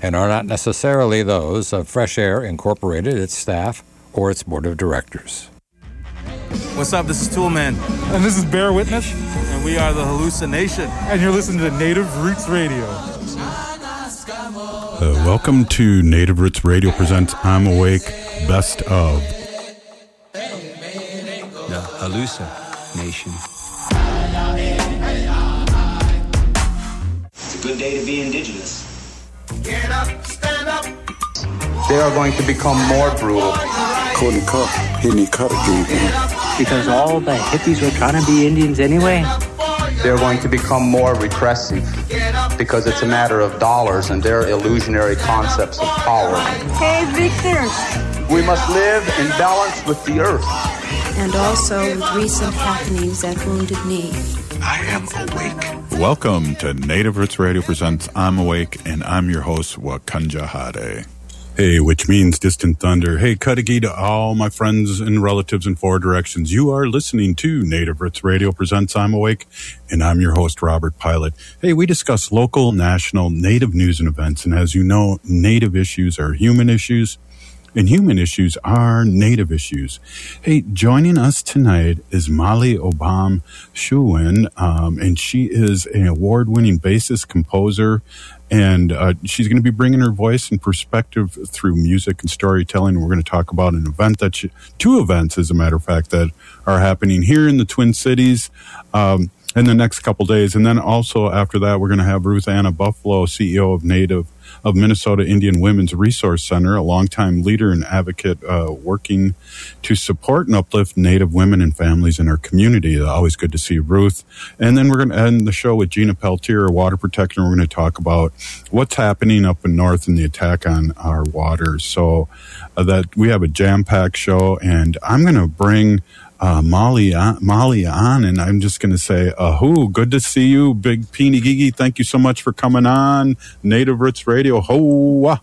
and are not necessarily those of Fresh Air Incorporated, its staff, or its board of directors. What's up? This is Toolman. And this is Bear Witness. And we are the Hallucination. And you're listening to Native Roots Radio. Welcome to Native Roots Radio presents I'm Awake Best of. The Hallucination. It's a good day to be indigenous. Get up, stand up. They are going to become more brutal. Because all the hippies were trying to be Indians anyway. They're going to become more repressive because it's a matter of dollars and their illusionary concepts of power. Hey, Victor. We must live in balance with the earth. And also with recent happenings at Wounded Knee. I am awake. Welcome to Native Roots Radio presents I'm Awake, and I'm your host, Wakanja Hade. Hey, which means distant thunder. Hey, Kadagi to all my friends and relatives in four directions. You are listening to Native Roots Radio presents I'm Awake, and I'm your host, Robert Pilot. Hey, we discuss local, national, Native news and events, and as you know, Native issues are human issues, and human issues are Native issues. Hey, joining us tonight is Molly Obam Shuwen, and she is an award-winning bassist, composer, and she's going to be bringing her voice and perspective through music and storytelling. We're going to talk about an event two events, as a matter of fact, that are happening here in the Twin Cities in the next couple days. And then also after that, we're going to have Ruth Anna Buffalo, CEO of Minnesota Indian Women's Resource Center, a longtime leader and advocate working to support and uplift Native women and families in our community. Always good to see Ruth. And then we're going to end the show with Gina Peltier, water protector. We're going to talk about what's happening up in north and the attack on our waters. So that we have a jam-packed show, and I'm going to bring Molly on, and I'm just going to say, good to see you, Big Peeny Gigi. Thank you so much for coming on Native Roots Radio. Hoa.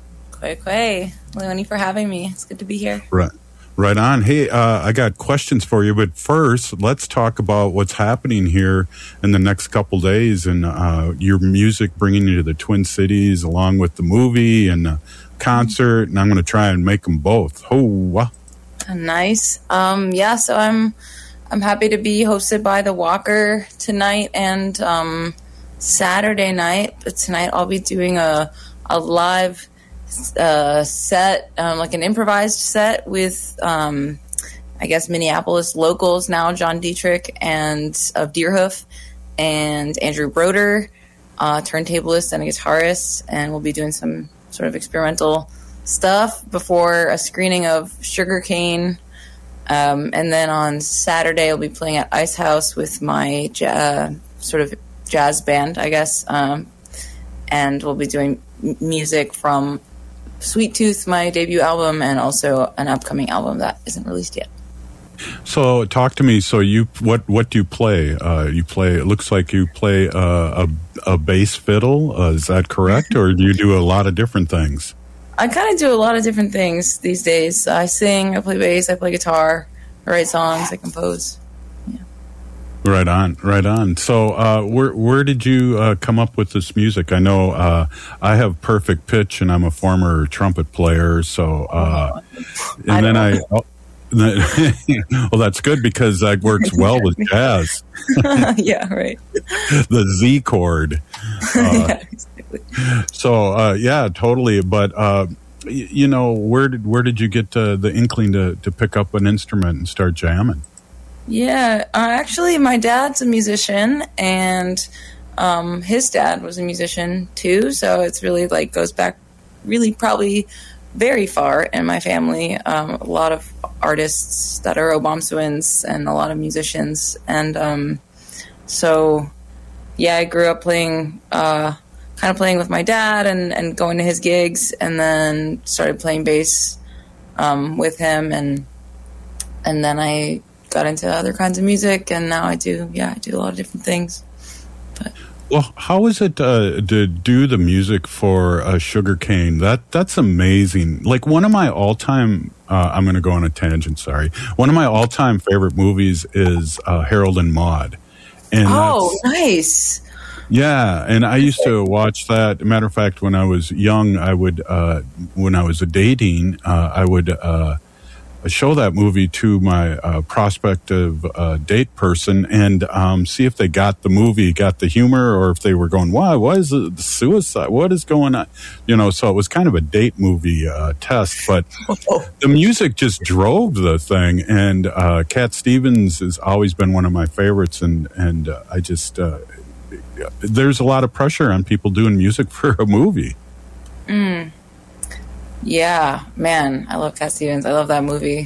Kway. Leonie for having me. It's good to be here. Right on. Hey, I got questions for you, but first, let's talk about what's happening here in the next couple days, and your music bringing you to the Twin Cities, along with the movie and the concert, and I'm going to try and make them both. Hoa. Nice. So I'm happy to be hosted by the Walker tonight and Saturday night. But tonight I'll be doing a live set, like an improvised set with I guess Minneapolis locals now, John Dietrich and of Deerhoof, and Andrew Broder, turntablist and a guitarist, and we'll be doing some sort of experimental stuff before a screening of Sugarcane, and then on Saturday I'll be playing at Ice House with my sort of jazz band, I guess, and we'll be doing music from Sweet Tooth, my debut album, and also an upcoming album that isn't released yet. So talk to me. So what do you play? It looks like you play a bass fiddle. Is that correct, or do you do a lot of different things? I kind of do a lot of different things these days. I sing, I play bass, I play guitar, I write songs, I compose. Yeah. Right on. So where did you come up with this music? I know I have perfect pitch, and I'm a former trumpet player. So well, that's good because that works well with jazz. Yeah, right. The Z chord. Yeah, exactly. So totally. But where did you get the inkling to pick up an instrument and start jamming? Yeah, actually, my dad's a musician, and his dad was a musician too. So it's really goes back, really probably very far in my family. A lot of artists that are Obamsawins and a lot of musicians, and I grew up playing. Kind of playing with my dad and going to his gigs, and then started playing bass with him, and then I got into other kinds of music, and now I do a lot of different things. But well, how is it to do the music for Sugarcane? That's amazing. Like one of my all-time, I'm going to go on a tangent. Sorry, one of my all-time favorite movies is Harold and Maude. And nice. Yeah, and I used to watch that. Matter of fact, when I was young, I would, when I was dating, I would show that movie to my prospective date person and see if they got the movie, got the humor, or if they were going, "Wow, what is it, suicide? What is going on?" You know, so it was kind of a date movie test, but the music just drove the thing. And Cat Stevens has always been one of my favorites, and I just there's a lot of pressure on people doing music for a movie. Yeah, man, I love Cat Stevens. I love that movie.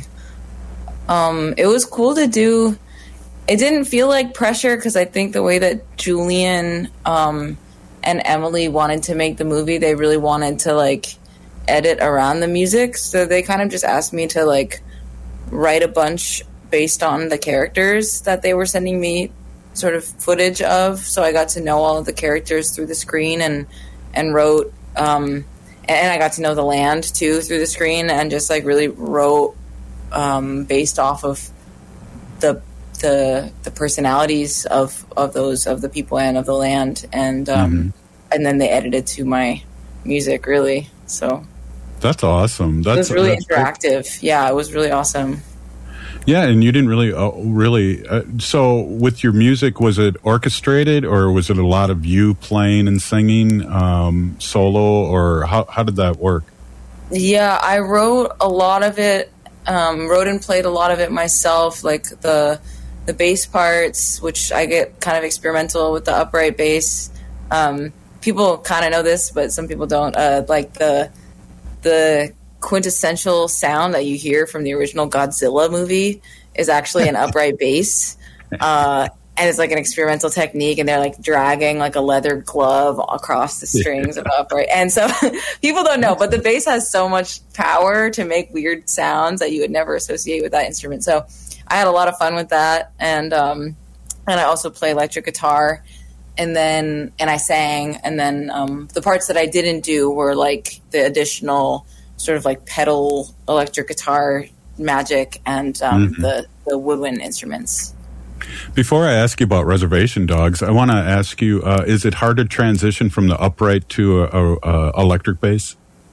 It was cool to do. It didn't feel like pressure because I think the way that Julian and Emily wanted to make the movie, they really wanted to like edit around the music. So they kind of just asked me to like write a bunch based on the characters that they were sending me sort of footage of. So I got to know all of the characters through the screen and wrote. And I got to know the land too through the screen, and just like really wrote based off of the personalities of the people and of the land, and then they edited to my music really. So that's awesome. It was really interactive. Yeah, it was really awesome. Yeah, and you didn't really. So, with your music, was it orchestrated, or was it a lot of you playing and singing solo, or how did that work? Yeah, I wrote a lot of it. Wrote and played a lot of it myself, like the bass parts, which I get kind of experimental with the upright bass. People kind of know this, but some people don't. Like the quintessential sound that you hear from the original Godzilla movie is actually an upright bass, and it's like an experimental technique, and they're like dragging like a leather glove across the strings of upright, and so people don't know, but the bass has so much power to make weird sounds that you would never associate with that instrument. So I had a lot of fun with that, and I also play electric guitar, and I sang, and then the parts that I didn't do were like the additional sort of like pedal electric guitar magic and the woodwind instruments. Before I ask you about Reservation Dogs, I want to ask you, is it hard to transition from the upright to a electric bass?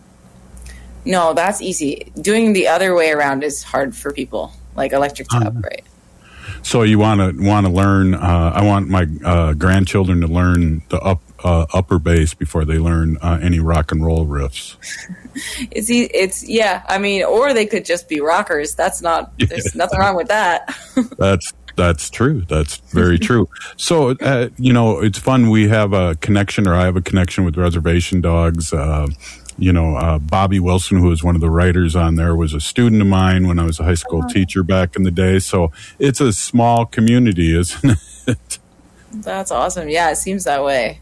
No, that's easy. Doing the other way around is hard for people, like electric to upright. So you want to learn, I want my grandchildren to learn the upper bass before they learn any rock and roll riffs. It's yeah. I mean, or they could just be rockers. There's nothing wrong with that. That's true. That's very true. So, it's fun. We have a connection, or I have a connection with Reservation Dogs. Bobby Wilson, who was one of the writers on there, was a student of mine when I was a high school teacher back in the day. So it's a small community, isn't it? That's awesome. Yeah, it seems that way.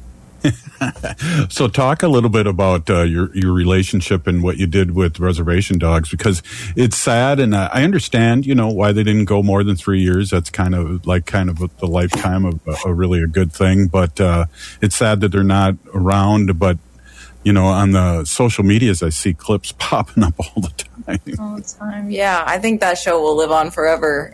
So talk a little bit about your relationship and what you did with Reservation Dogs, because it's sad, and I understand, why they didn't go more than 3 years. That's kind of the lifetime of a really a good thing, but it's sad that they're not around. But on the social medias, I see clips popping up all the time. All the time, yeah. I think that show will live on forever.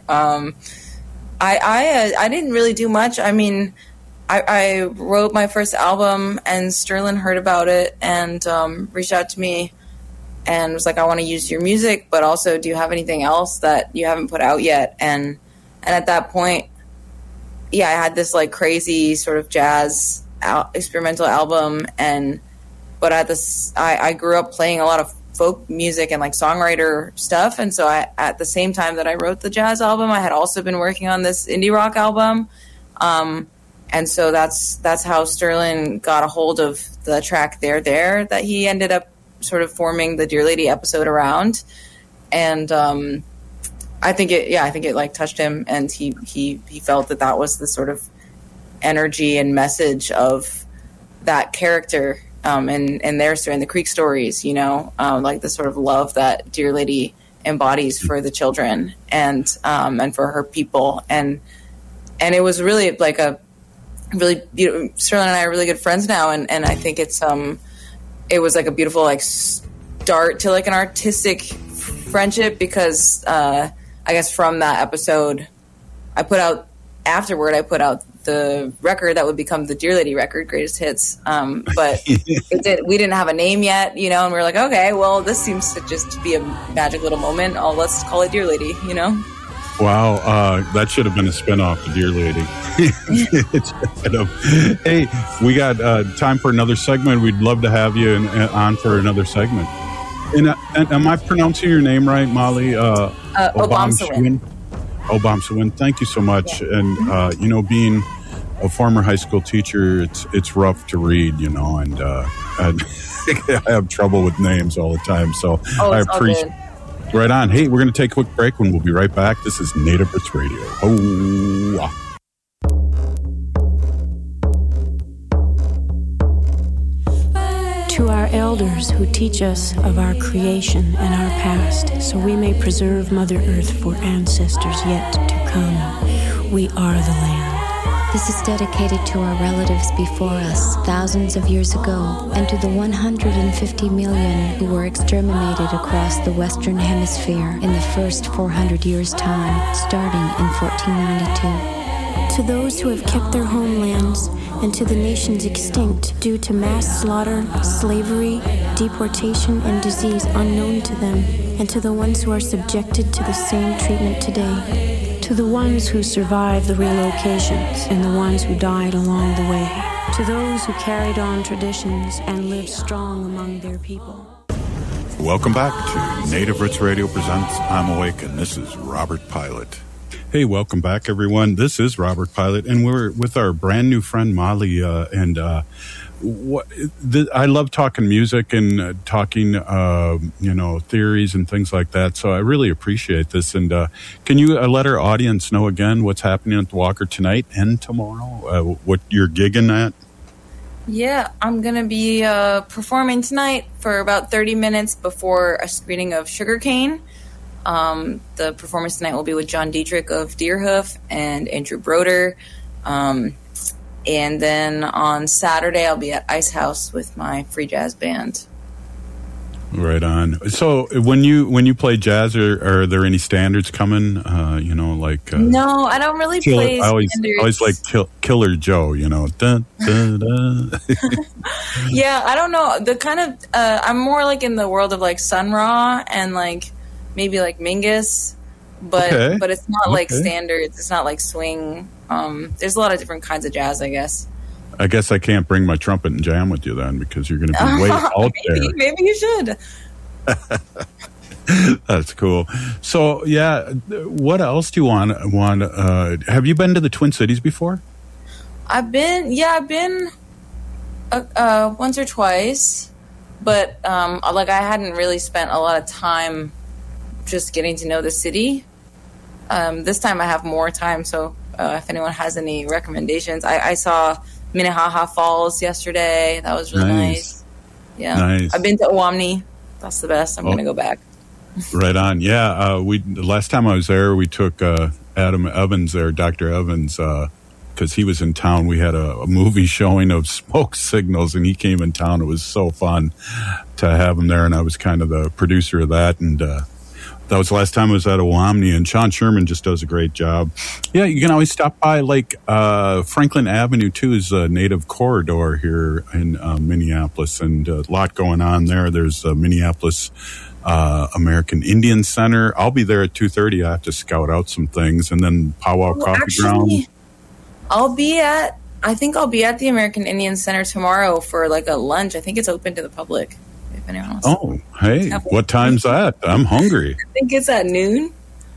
I didn't really do much. I mean, I wrote my first album, and Sterling heard about it and reached out to me and was like, I want to use your music, but also, do you have anything else that you haven't put out yet? And at that point, yeah, I had this like crazy sort of jazz experimental album, but I grew up playing a lot of folk music and like songwriter stuff, and so at the same time that I wrote the jazz album, I had also been working on this indie rock album. And so that's how Sterling got a hold of the track There that he ended up sort of forming the Dear Lady episode around. And I think it like touched him, and he felt that was the sort of energy and message of that character and their story, and the Creek stories, like the sort of love that Dear Lady embodies for the children and for her people. And it was really like a really beautiful. Sterling and I are really good friends now, and I think it was like a beautiful like start to like an artistic friendship, because I guess from that episode I put out the record that would become the Dear Lady record, Greatest Hits. But we didn't have a name yet, and we were like, okay, well, this seems to just be a magic little moment. Oh, let's call it Dear Lady, Wow, that should have been a spinoff of Dear Lady. Hey, we got time for another segment. We'd love to have you on for another segment. And am I pronouncing your name right, Molly? Obamsawin. Obamsawin. Thank you so much. Yeah. And being a former high school teacher, it's rough to read, and I have trouble with names all the time. So I appreciate. Right on. Hey, we're going to take a quick break. When we'll be right back. This is Native Roots Radio. Oh. To our elders who teach us of our creation and our past, so we may preserve Mother Earth for ancestors yet to come, we are the land. This is dedicated to our relatives before us, thousands of years ago, and to the 150 million who were exterminated across the Western Hemisphere in the first 400 years' time, starting in 1492. To those who have kept their homelands, and to the nations extinct due to mass slaughter, slavery, deportation, and disease unknown to them, and to the ones who are subjected to the same treatment today. To the ones who survived the relocations and the ones who died along the way. To those who carried on traditions and lived strong among their people. Welcome back to Native Roots Radio presents I'm Awake, and this is Robert Pilot. Hey, welcome back, everyone. This is Robert Pilot, and we're with our brand new friend Molly. I love talking music and talking, theories and things like that. So I really appreciate this. And can you let our audience know again what's happening at the Walker tonight and tomorrow? What you're gigging at? Yeah, I'm going to be performing tonight for about 30 minutes before a screening of Sugarcane. The performance tonight will be with John Dietrich of Deerhoof and Andrew Broder. And then on Saturday, I'll be at Ice House with my free jazz band. Right on. So when you play jazz, are there any standards coming? No, I don't really play standards. Always like Killer Joe, Dun, dun, dun. Yeah, I don't know. The kind of I'm more like in the world of like Sun Ra and like maybe like Mingus, but it's not like standards. It's not like swing. There's a lot of different kinds of jazz, I guess. I guess I can't bring my trumpet and jam with you then, because you're going to be way out there. Maybe you should. That's cool. So, yeah, what else do you want? Have you been to the Twin Cities before? I've been once or twice, but I hadn't really spent a lot of time just getting to know the city. This time I have more time, so if anyone has any recommendations, I saw Minnehaha Falls yesterday. That was really nice. Yeah, nice. I've been to Owamni. That's the best. I'm going to go back. Right on. Yeah, the last time I was there, we took Adam Evans there, Dr. Evans, because he was in town. We had a movie showing of Smoke Signals, and he came in town. It was so fun to have him there, and I was kind of the producer of that, and that was the last time I was at Owamni, and Sean Sherman just does a great job. Yeah, you can always stop by, Franklin Avenue, too, is a native corridor here in Minneapolis, and a lot going on there. There's Minneapolis American Indian Center. I'll be there at 2:30. I have to scout out some things, and then Powwow Coffee Ground. I think I'll be at the American Indian Center tomorrow for a lunch. I think it's open to the public. If anyone wants. Oh, hey, what time's that? I'm hungry. I think it's at noon.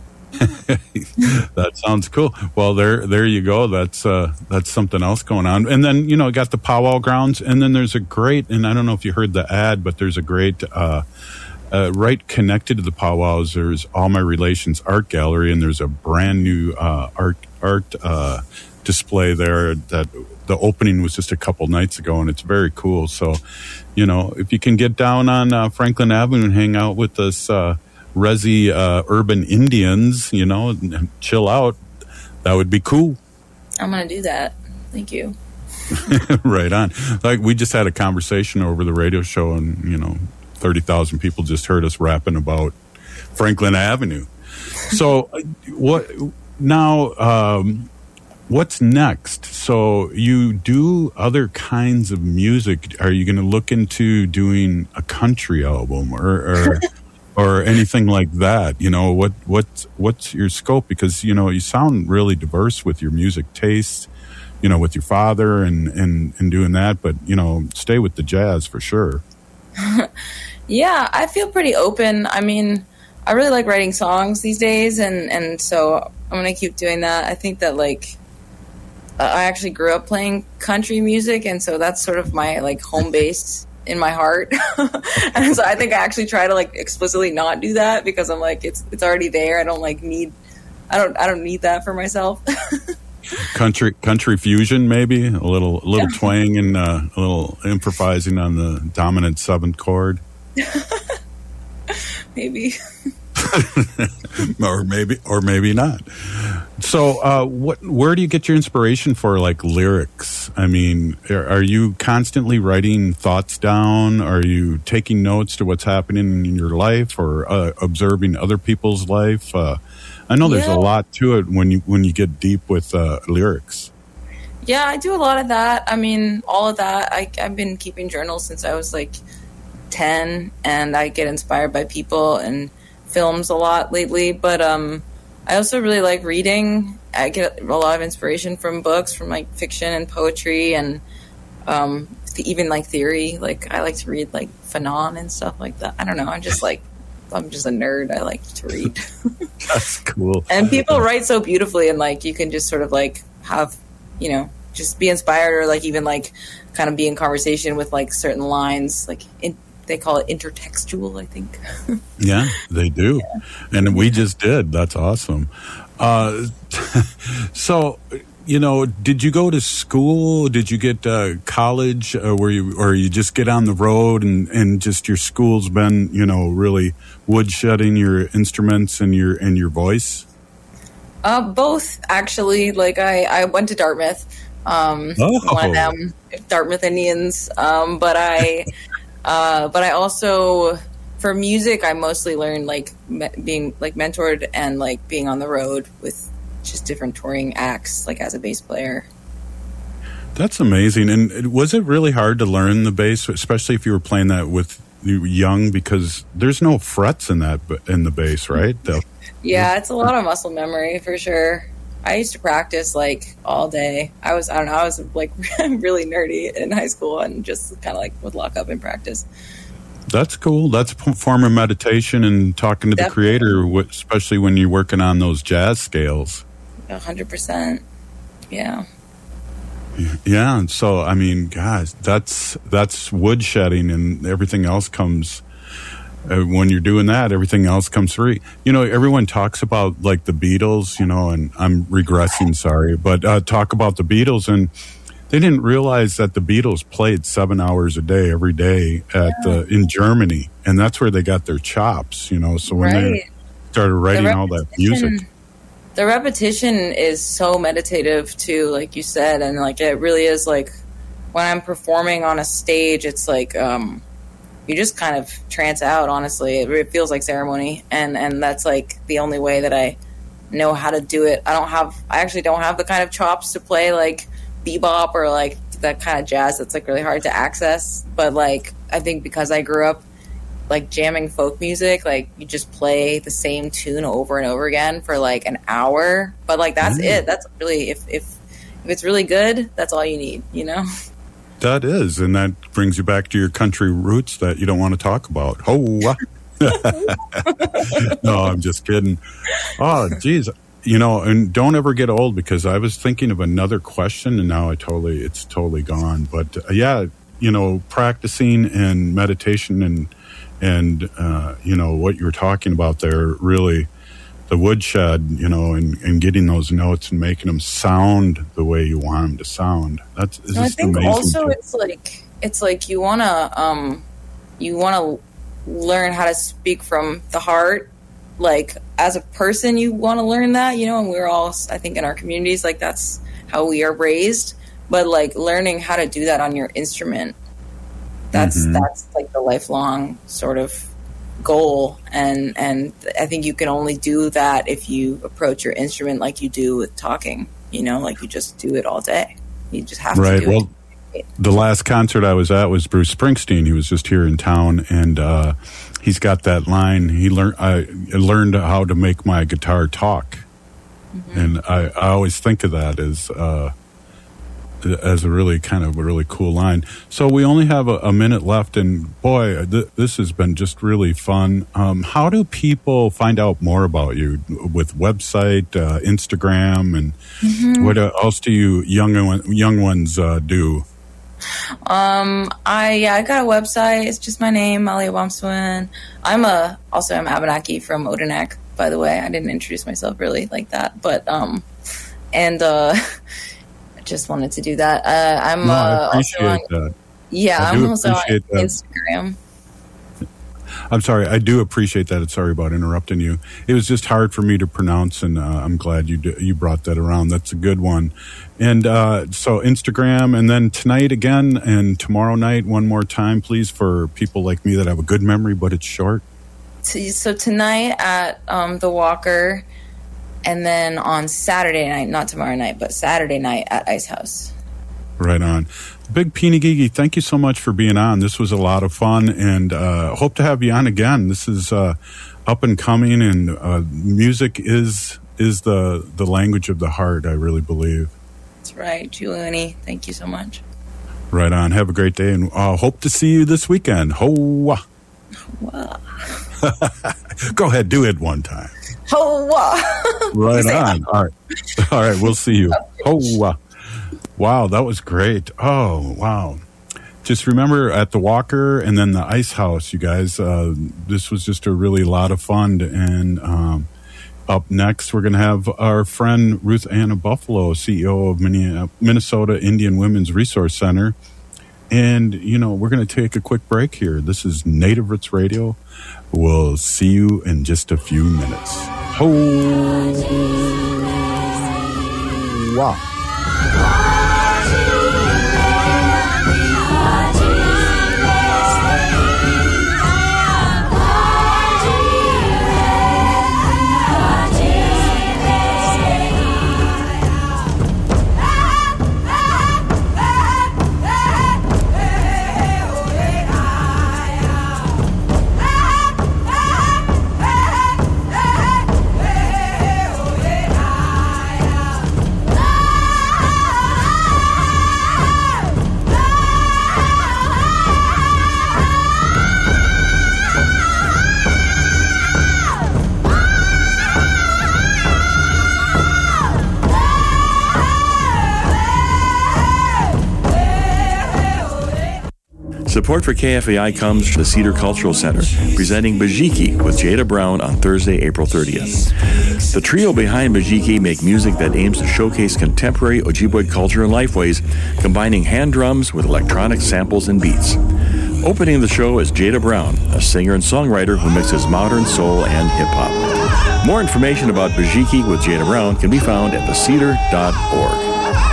That sounds cool. Well, there you go. That's something else going on. And then, got the Powwow Grounds, and then there's a great, and I don't know if you heard the ad, but there's a great, right connected to the powwows, there's All My Relations Art Gallery, and there's a brand new art display there that the opening was just a couple nights ago, and it's very cool. So, if you can get down on Franklin Avenue and hang out with us Resi urban Indians, and chill out, that would be cool. I'm going to do that. Thank you. Right on. We just had a conversation over the radio show, and, 30,000 people just heard us rapping about Franklin Avenue. So what now, what's next? So you do other kinds of music. Are you going to look into doing a country album or anything like that? You know, what's your scope? Because, you know, you sound really diverse with your music tastes, you know, with your father and doing that, but, you know, stay with the jazz for sure. Yeah, I feel pretty open. I mean, I really like writing songs these days, and so I'm going to keep doing that. I think that, like, I actually grew up playing country music, and so that's sort of my, like, home base in my heart. And so I think I actually try to, like, explicitly not do that because I'm like, it's already there. I don't need that for myself. Country fusion, maybe a little twang and a little improvising on the dominant seventh chord. Maybe. or maybe not. So, where do you get your inspiration for, like, lyrics? I mean, are you constantly writing thoughts down? Are you taking notes to what's happening in your life, or observing other people's life? I know there's a lot to it when you get deep with lyrics. Yeah, I do a lot of that. I mean, all of that. I've been keeping journals since I was like 10, and I get inspired by people and films a lot lately. But I also really like reading. I get a lot of inspiration from books, from like fiction and poetry, and even like theory. Like I like to read like Fanon and stuff like that. I don't know. I'm just a nerd. I like to read. That's cool. And people write so beautifully, and like you can just sort of like have, you know, just be inspired, or like even like kind of be in conversation with like certain lines. Like they call it intertextual, I think. Yeah, they do. Yeah. And we just did. That's awesome. So, you know, did you go to school? Did you get college, or you just get on the road and just your school's been, you know, really woodshedding your instruments and your voice? Both, actually. Like I went to Dartmouth. One of them, Dartmouth Indians. But I also, for music, I mostly learned like being like mentored and like being on the road with just different touring acts, like as a bass player. That's amazing. And was it really hard to learn the bass, especially if you were playing that with young, because there's no frets in the bass, right? Yeah, it's a lot of muscle memory for sure. I used to practice like all day. I was like really nerdy in high school and just kind of like would lock up and practice. That's cool. That's a form of meditation and talking to the creator, especially when you're working on those jazz scales. 100%. Yeah. Yeah. And so, I mean, guys, that's woodshedding, and everything else comes when you're doing that. Everything else comes free. You know, everyone talks about like the Beatles, you know, and I'm regressing, sorry, but talk about the Beatles, and they didn't realize that the Beatles played 7 hours a day every day in Germany, and that's where they got their chops, you know. So when they started writing all that music, the repetition is so meditative too, like you said, and like it really is. Like when I'm performing on a stage, it's like you just kind of trance out. Honestly, it feels like ceremony, and that's like the only way that I know how to do it. I actually don't have the kind of chops to play like bebop or like that kind of jazz that's like really hard to access. But like I think because I grew up like jamming folk music, like you just play the same tune over and over again for like an hour. But like that's it. That's really if it's really good, that's all you need, you know? That is, and that brings you back to your country roots that you don't want to talk about. Oh, no, I'm just kidding. Oh, geez. You know, and don't ever get old, because I was thinking of another question and now it's totally gone. But yeah, you know, practicing and meditation and you know, what you were talking about there, really the woodshed, you know, and getting those notes and making them sound the way you want them to sound. That's just amazing. I think also it's like you want to learn how to speak from the heart. Like as a person, you want to learn that, you know, and we're all, I think in our communities, like that's how we are raised. But like learning how to do that on your instrument, that's like the lifelong sort of goal. And I think you can only do that if you approach your instrument like you do with talking. you know, like you just do it all day. You just have right. to do Well, it. The last concert I was at was Bruce Springsteen. He was just here in town, and he's got that line. I learned how to make my guitar talk, and I always think of that as a really kind of a really cool line. So we only have a minute left, and boy, this has been just really fun. How do people find out more about you? With website, Instagram, and what else do you young ones do? I got a website. It's just my name, Malia Wamswin. I'm Abenaki from Odanak, by the way. I didn't introduce myself really like that, but just wanted to do that. I'm I appreciate that. Yeah, I'm also on Instagram. I'm sorry, I do appreciate that. Sorry about interrupting you. It was just hard for me to pronounce, and I'm glad you brought that around. That's a good one. And so Instagram, and then tonight again, and tomorrow night one more time, please, for people like me that have a good memory, but it's short. So tonight at the Walker, and then on Saturday night, not tomorrow night, but Saturday night at Ice House. Right on. Big Peeny Gigi, thank you so much for being on. This was a lot of fun, and hope to have you on again. This is up and coming, and music is the language of the heart, I really believe. That's right. Juliani, thank you so much. Right on. Have a great day, and hope to see you this weekend. Hoa. Wow. Go ahead, do it one time. Hoa. Right on. All right. We'll see you. Hoa. Wow, that was great. Oh, wow. Just remember at the Walker and then the Ice House, you guys, this was just a really lot of fun. And up next, we're going to have our friend Ruth Anna Buffalo, CEO of Minnesota Indian Women's Resource Center. And, we're going to take a quick break here. This is Native Roots Radio. We'll see you in just a few minutes. Wow. Support for KFAI comes from the Cedar Cultural Center, presenting Bajiki with Jada Brown on Thursday, April 30th. The trio behind Bajiki make music that aims to showcase contemporary Ojibwe culture and lifeways, combining hand drums with electronic samples and beats. Opening the show is Jada Brown, a singer and songwriter who mixes modern soul and hip-hop. More information about Bajiki with Jada Brown can be found at thecedar.org.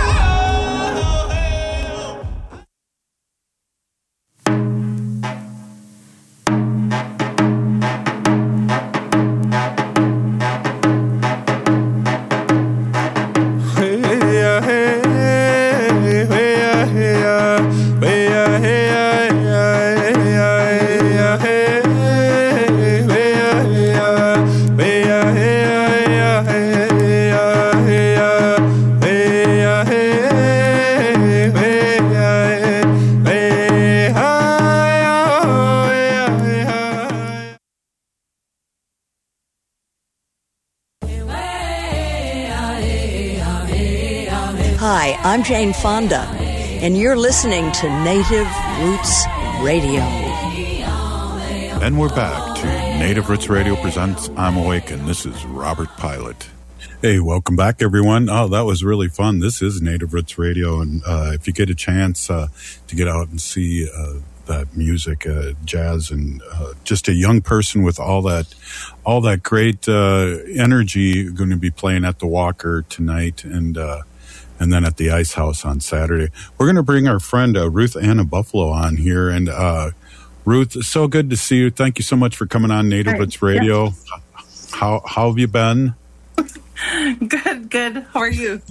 Hi, I'm Jane Fonda, and you're listening to Native Roots Radio. And we're back to Native Roots Radio presents I'm Awake, and this is Robert Pilot. Hey, welcome back, everyone. Oh, that was really fun. This is Native Roots Radio, and if you get a chance to get out and see that music, jazz, and just a young person with all that great energy, going to be playing at the Walker tonight, and then at the Ice House on Saturday. We're going to bring our friend Ruth Anna Buffalo on here. And Ruth, so good to see you. Thank you so much for coming on Native Roots Radio. Yeah. How have you been? Good. How are you?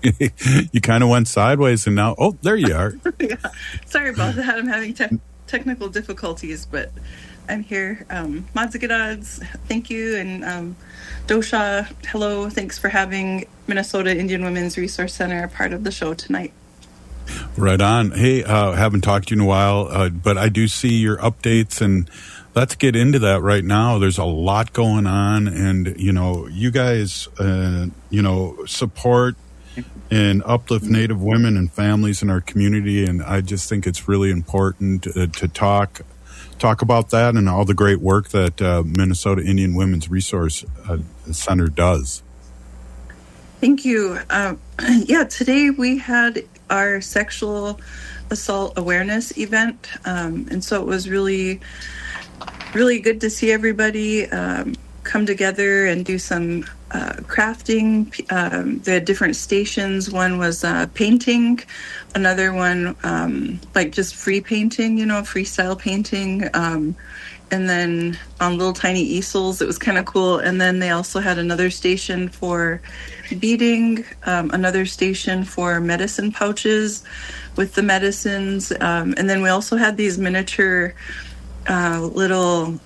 You kind of went sideways, and now, oh, there you are. Yeah. Sorry about that. I'm having technical difficulties, but I'm here. Madzigadodz, thank you. And Dosha, hello. Thanks for having Minnesota Indian Women's Resource Center a part of the show tonight. Right on. Hey, haven't talked to you in a while, but I do see your updates, and let's get into that right now. There's a lot going on, and, you guys, support and uplift Native women and families in our community, and I just think it's really important to talk about that and all the great work that Minnesota Indian Women's Resource Center does. Thank you. Today we had our sexual assault awareness event, and so it was really, really good to see everybody come together and do some crafting. They had different stations. One was painting, another one just free painting, freestyle painting, and then on little tiny easels. It was kind of cool. And then they also had another station for beading, another station for medicine pouches with the medicines, and then we also had these miniature little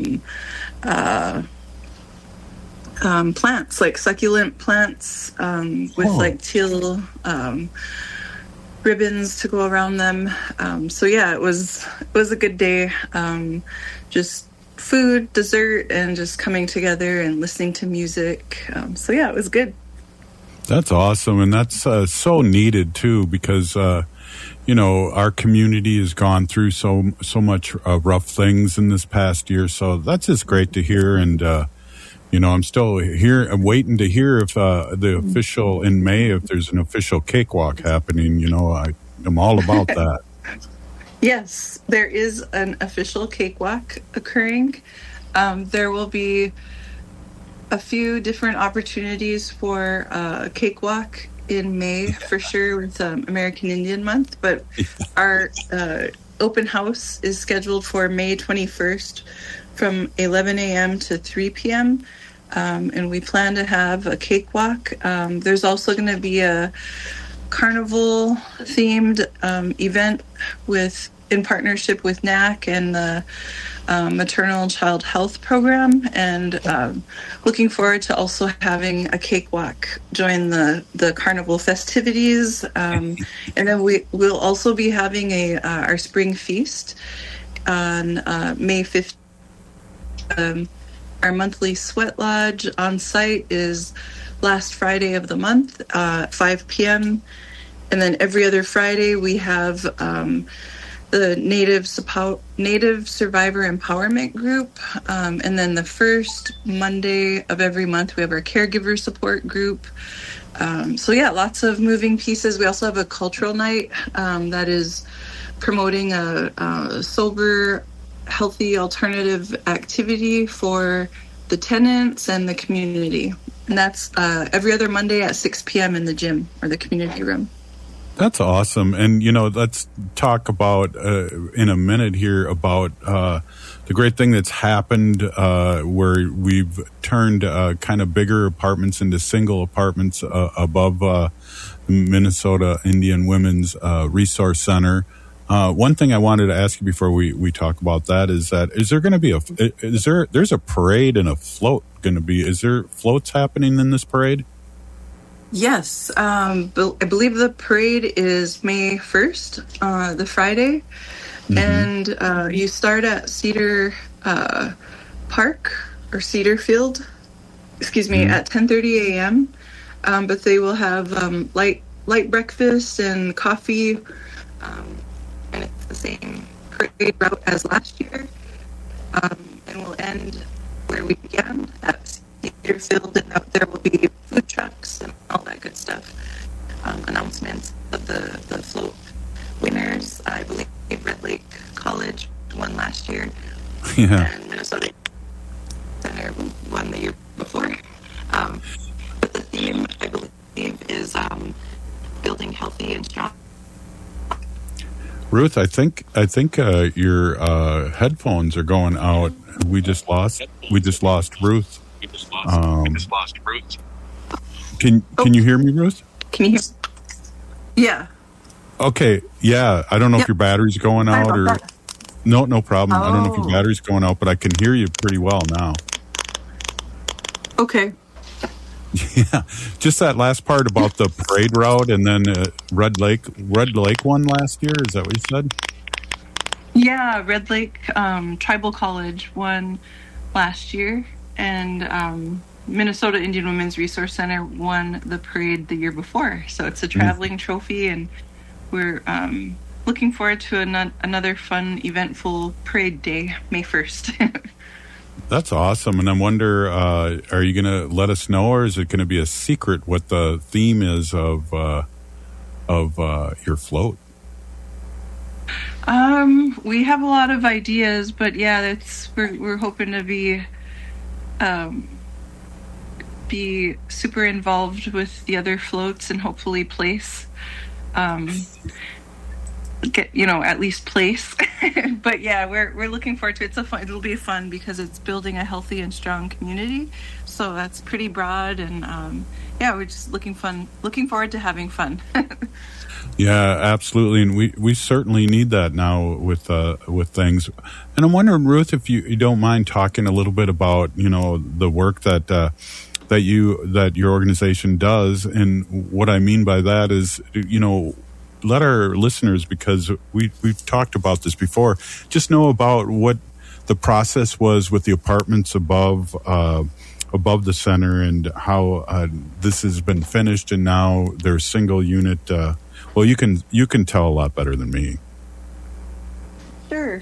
plants, like succulent plants, with like teal ribbons to go around them. It was a good day. Just food, dessert, and just coming together and listening to music. It was good. That's awesome, and that's so needed too, because our community has gone through so much rough things in this past year. So that's just great to hear, and I'm still here. I'm waiting to hear if the official in May, if there's an official cakewalk happening. I'm all about that. Yes, there is an official cakewalk occurring. There will be a few different opportunities for a cakewalk in May, for sure, with American Indian Month. But our open house is scheduled for May 21st from 11 a.m. to 3 p.m. And we plan to have a cakewalk. There's also going to be a carnival-themed event in partnership with NAC and the Maternal Child Health Program, and looking forward to also having a cakewalk join the carnival festivities. And then we'll also be having our spring feast on May 5th. Our monthly sweat lodge on site is last Friday of the month, 5 p.m. And then every other Friday we have the Native Survivor Empowerment Group. And then the first Monday of every month we have our caregiver support group. Lots of moving pieces. We also have a cultural night that is promoting a sober, healthy alternative activity for the tenants and the community. And that's every other Monday at 6 p.m. in the gym or the community room. That's awesome. And, let's talk about in a minute here about the great thing that's happened where we've turned kind of bigger apartments into single apartments above Minnesota Indian Women's Resource Center. One thing I wanted to ask you before we talk about that is there going to be there's a parade and a float going to be, is there floats happening in this parade? Yes. I believe the parade is May 1st, the Friday. Mm-hmm. And you start at Cedar Park or Cedar Field, at 10:30 a.m. But they will have light breakfast and coffee, and it's the same parade route as last year. And we'll end where we began at Cedar Field, and out there will be food trucks and all that good stuff. Announcements of the float winners. I believe Red Lake College won last year. Yeah. And Minnesota Center won the year before. But the theme, I believe, is building healthy and strong. Ruth, I think your headphones are going out. We just lost Ruth. Can you hear me, Ruth? Can you hear? Yeah. Okay. Yeah. I don't know if your battery's going out or. No problem. I don't know if your battery's going out, but I can hear you pretty well now. Okay. Yeah. Just that last part about the parade route and then Red Lake won last year. Is that what you said? Yeah. Red Lake Tribal College won last year, and Minnesota Indian Women's Resource Center won the parade the year before. So it's a traveling trophy, and we're looking forward to another fun, eventful parade day, May 1st. That's awesome. And I wonder, are you going to let us know, or is it going to be a secret what the theme is of your float? We have a lot of ideas, but yeah, we're hoping to be super involved with the other floats and hopefully place at least place. But yeah, we're looking forward to it. It'll be fun because it's building a healthy and strong community. So that's pretty broad, and we're just looking forward to having fun. Yeah, absolutely, and we certainly need that now with things. And I'm wondering, Ruth, if you don't mind talking a little bit about the work that your organization does, and what I mean by that is let our listeners, because we've talked about this before, just know about what the process was with the apartments above the center and how this has been finished, and now they're single unit. Well, you can tell a lot better than me. Sure.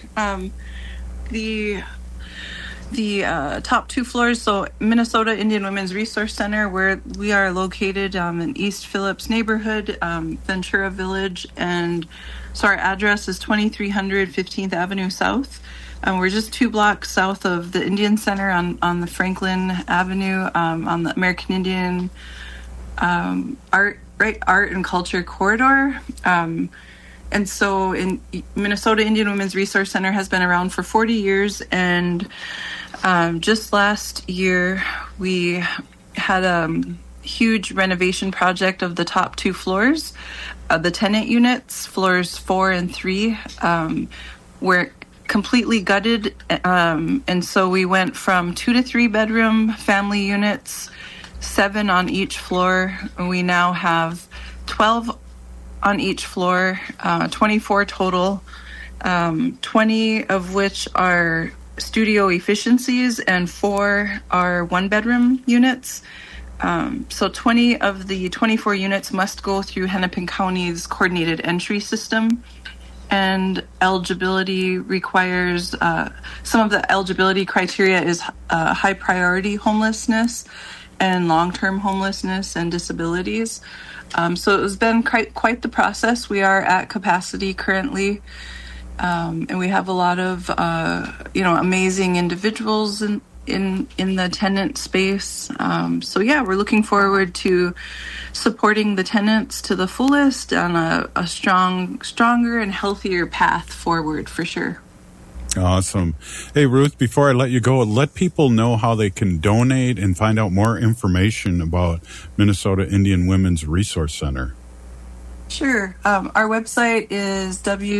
The top two floors, so Minnesota Indian Women's Resource Center, where we are located in East Phillips neighborhood, Ventura Village, and so our address is 2300 15th Avenue South. We're just 2 blocks south of the Indian Center on the Franklin Avenue, on the American Indian art and culture corridor. And so in Minnesota Indian Women's Resource Center has been around for 40 years, and just last year we had a huge renovation project of the top 2 floors. The tenant units, floors 4 and 3, were completely gutted, and so we went from 2 to 3 bedroom family units, 7 on each floor, and we now have 12 on each floor, 24 total, 20 of which are studio efficiencies and 4 are 1-bedroom units. So 20 of the 24 units must go through Hennepin County's coordinated entry system, and eligibility requires, some of the eligibility criteria is high priority homelessness and long-term homelessness and disabilities. So it's been quite the process. We are at capacity currently, and we have a lot of amazing individuals in the tenant space. So yeah, we're looking forward to supporting the tenants to the fullest on a stronger and healthier path forward for sure. Awesome. Hey, Ruth, before I let you go, let people know how they can donate and find out more information about Minnesota Indian Women's Resource Center. Sure. Our website is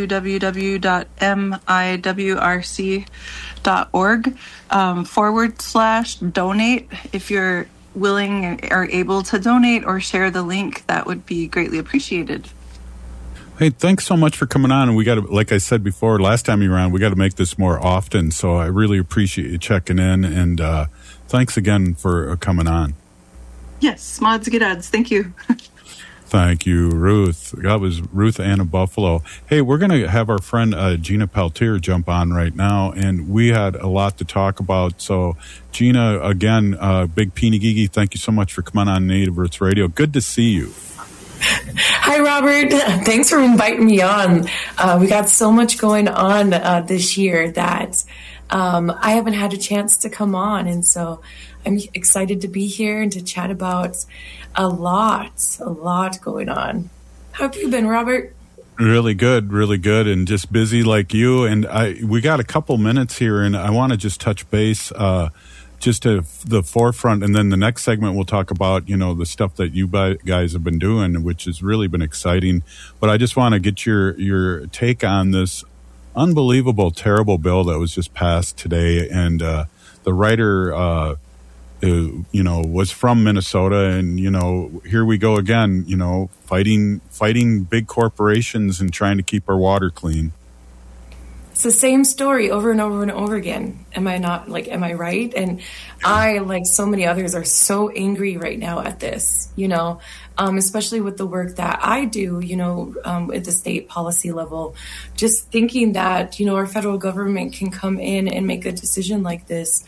www.miwrc.org/donate. If you're willing or able to donate or share the link, that would be greatly appreciated. Hey, thanks so much for coming on. And we got to, like I said before, last time you were on, we got to make this more often. So I really appreciate you checking in. And thanks again for coming on. Yes, mods get ads. Thank you. Thank you, Ruth. That was Ruth Anna Buffalo. Hey, we're going to have our friend Gina Peltier jump on right now. And we had a lot to talk about. So, Gina, again, Big Peeny Gigi, thank you so much for coming on Native Roots Radio. Good to see you. Hi, Robert. Thanks for inviting me on. We got so much going on this year that I haven't had a chance to come on. And so I'm excited to be here and to chat about a lot going on. How have you been, Robert? Really good, and just busy like you. And we got a couple minutes here, and I want to just touch base. just to the forefront. And then the next segment, we'll talk about, the stuff that you guys have been doing, which has really been exciting. But I just want to get your take on this unbelievable, terrible bill that was just passed today. And the writer, was from Minnesota. And, here we go again, fighting big corporations and trying to keep our water clean. It's the same story over and over and over again. Am I right? And I, like so many others, are so angry right now at this, especially with the work that I do, at the state policy level, just thinking that, our federal government can come in and make a decision like this,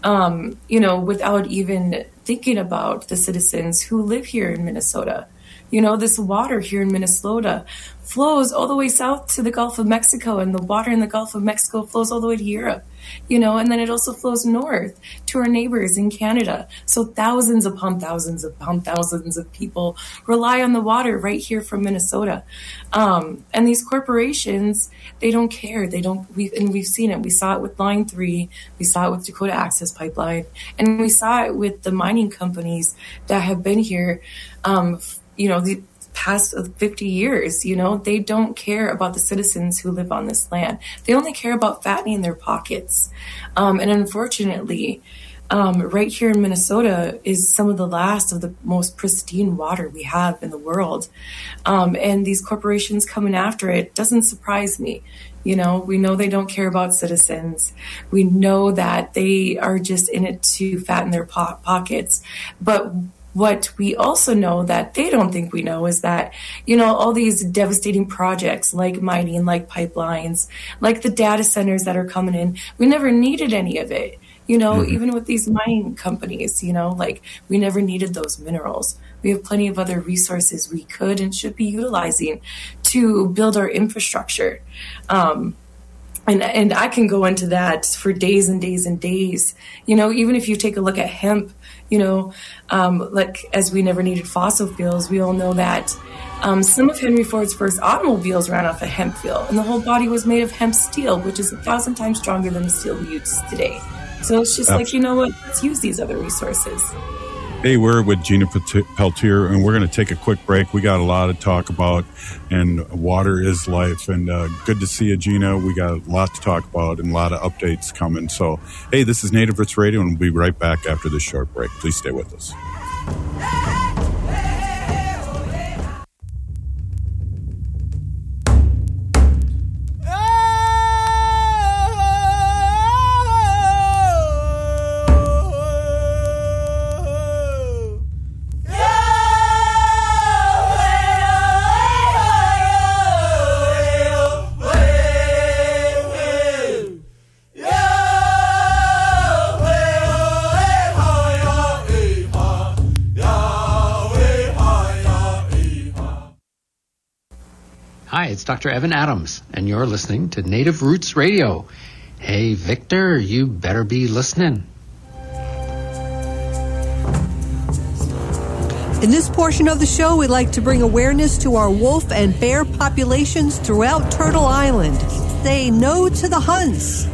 without even thinking about the citizens who live here in Minnesota. This water here in Minnesota flows all the way south to the Gulf of Mexico, and the water in the Gulf of Mexico flows all the way to Europe, and then it also flows north to our neighbors in Canada. So thousands upon thousands of people rely on the water right here from Minnesota. And these corporations, they don't care. We've seen it. We saw it with Line 3. We saw it with Dakota Access Pipeline. And we saw it with the mining companies that have been here, the past 50 years. They don't care about the citizens who live on this land. They only care about fattening their pockets. And unfortunately, right here in Minnesota is some of the last of the most pristine water we have in the world. And these corporations coming after it doesn't surprise me. We know they don't care about citizens. We know that they are just in it to fatten their pockets. But what we also know that they don't think we know is that, all these devastating projects like mining, like pipelines, like the data centers that are coming in, we never needed any of it. Even with these mining companies, we never needed those minerals. We have plenty of other resources we could and should be utilizing to build our infrastructure. And I can go into that for days and days and days. Even if you take a look at hemp, as we never needed fossil fuels, we all know that some of Henry Ford's first automobiles ran off a hemp fuel, and the whole body was made of hemp steel, which is 1,000 times stronger than the steel we use today. So it's just let's use these other resources. Hey, we're with Gina Peltier, and we're going to take a quick break. We got a lot to talk about, and water is life. And good to see you, Gina. We got a lot to talk about and a lot of updates coming. So, hey, this is Native Roots Radio, and we'll be right back after this short break. Please stay with us. Hi, it's Dr. Evan Adams, and you're listening to Native Roots Radio. Hey, Victor, you better be listening. In this portion of the show, we'd like to bring awareness to our wolf and bear populations throughout Turtle Island. Say no to the hunts.